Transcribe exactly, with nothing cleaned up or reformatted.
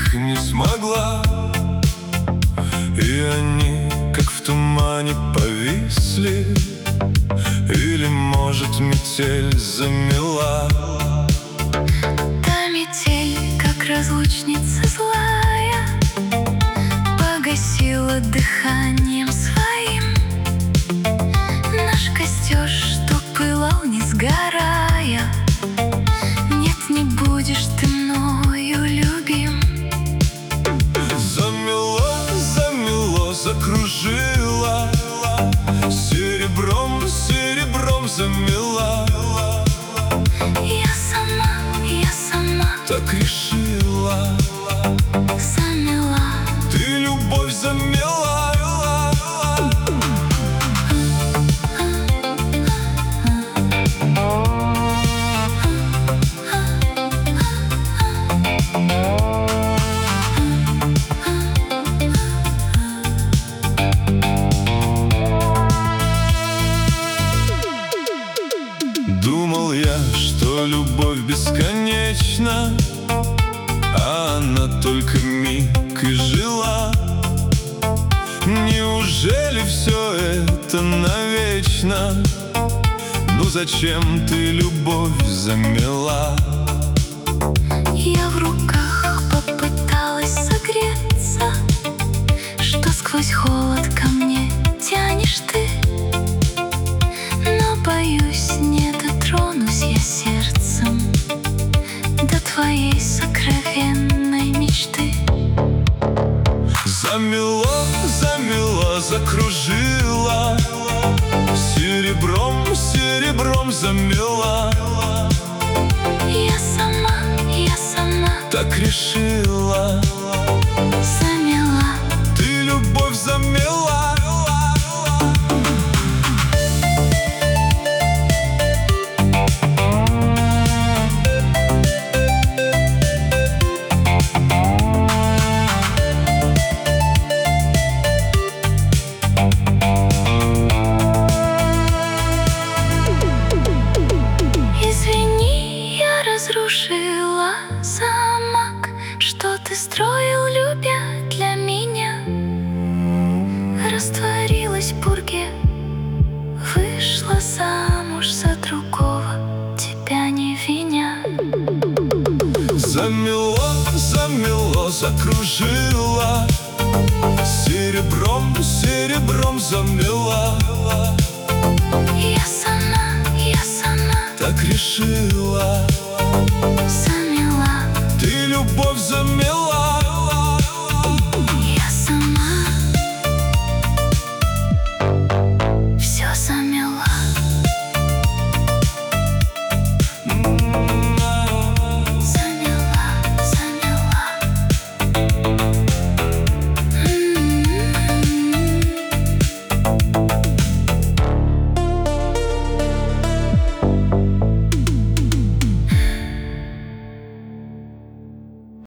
их не смогла. И они, как в тумане, повисли. Или, может, метель замела. Та метель, как разлучница злая, погасила дыханием своим наш костер, что пылал, не сгорая. Нет, не будешь ты мною любим. Замело, замело, закружило, серебром, серебром замела. Я сама, я сама Так решила. замела. Ты любовь замела. Думал я, что любовь бесконечна, а она только миг и жила. Неужели все это навечно? Ну зачем ты любовь замела? Я в руках попыталась согреться, что сквозь холод ко мне тянешь ты. Но, боюсь, не дотронусь я сердцем до твоей сокровенной мечты. Замело, замело, закружило, серебром, серебром замела. Я сама, я сама Так решила. замела. Ты любовь замела. Извини, я разрушила замок, что ты строил, любя для меня. Растворилась в пурге, вышла замуж за другого, тебя не виня. Замело, замело, закружило, серебром, серебром замела. Я сама, я сама Так решила.